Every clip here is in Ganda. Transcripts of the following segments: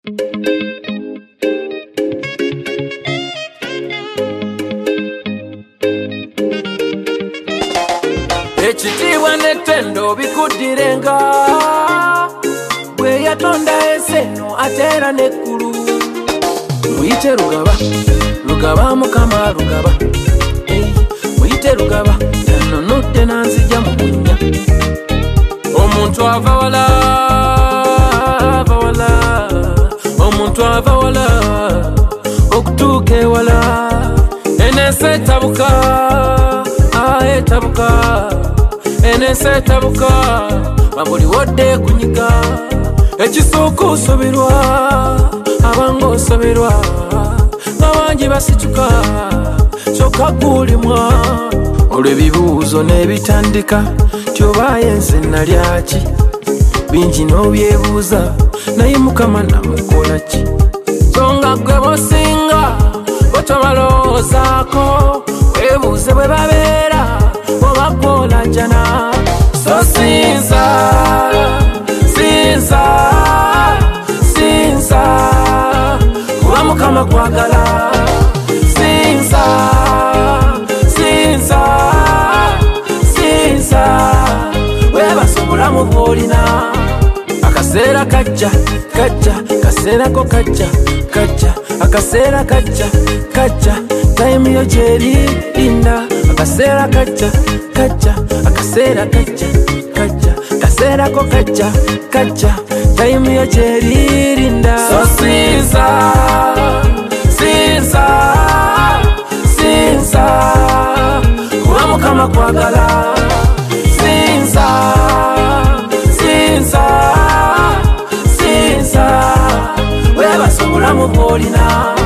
Ekitiibwa n'ettendo bikuddirenga bwe yatonda eseno ateera n'eggulu. Muyite Lugaba, Lugaba Mukama Lugaba, muyite Lugaba yanonodde nanzija mu bunnya. Omuntu ava wala, ava wala, omuntu ava wala okutuuka ewala. Enensi etabuka, etabuka, enensi etabuka mabuli wodde kunyiga. Ekisooka osoberwa abanga osoberwa nga bangi basituka kyokka gulimwa. Olwo ebibuuzo n'ebitandika tyobaye nze nalyaki bingi n'obyebuuza naye Mukama namukola ki? So nga gwe bosinga botobaloozaako weebuuze bwe babeera oba gwolajana. So sinza, sinza, sinza kuba Mukama kwagala. Sinza, sinza, sinza weebase obulamu bw'olina. Akaseera kajja, kajja, kaseerako kajja, kajja, akaseera kajja, kajja, time yo gyeri linda. Akaseera kajja, kajja, akaseera kajja, kajja, kaseerako kajja, kajja, time yo gyeri linda. So sinza, sinza, sinza kuba Mukama kwagala. Sinza, sinza, sinza weebase obulamu bw'olina.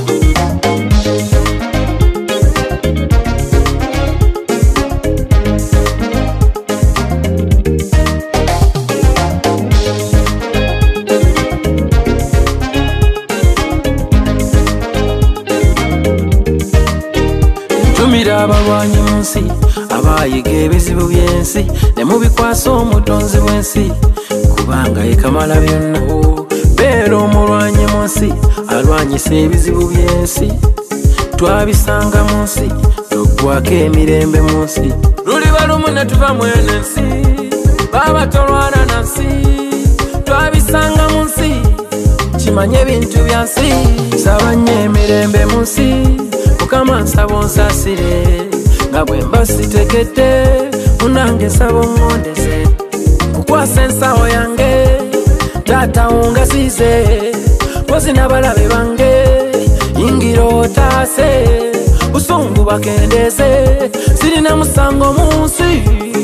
Ntumira abalwanyi mu nsi abayiga ebizibu by'ensi ne mubikwasa omutonzi w'ensi kubanga ye Kamala byonna. Beera omulwanyi mu nsi alwanyisa ebizibu by'ensi twabisanga mu nsi toggwako emirembe mu nsi. Luliba lumu ne tuva mu eno ensi baba tolwana na nsi twabisanga mu nsi kimanye ebintu bya nsi. Saba nnyo emirembe mu nsi Mukama nsaba onsaasire nga bwe mba sitegedde munange nsaba oŋŋondeze. Kukwasa ensawo yange taata ongasiize mpozi n'abalabe bange yingira otaase busungu bakendeeze sirina musango mu nsi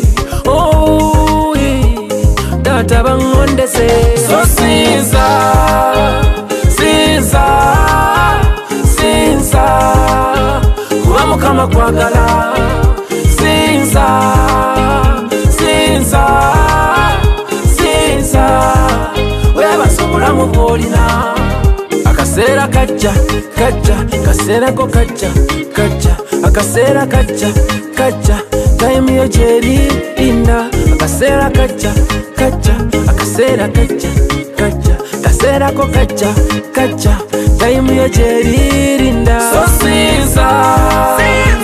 taata baŋŋondeze. So sinza, sinza, sinza kuba Mukama kwagala. Sinza, sinza, sinza weebase obulamu bw'olina. Akaseera kajja, kajja, kaseerako kajja, kajja, akaseera kajja, kajja, time yo gyeri linda. Akaseera kajja, kajja, akaseera kajja, kajja, kaseerako kajja, kajja, time yo gyeri linda. So sinza, sinza.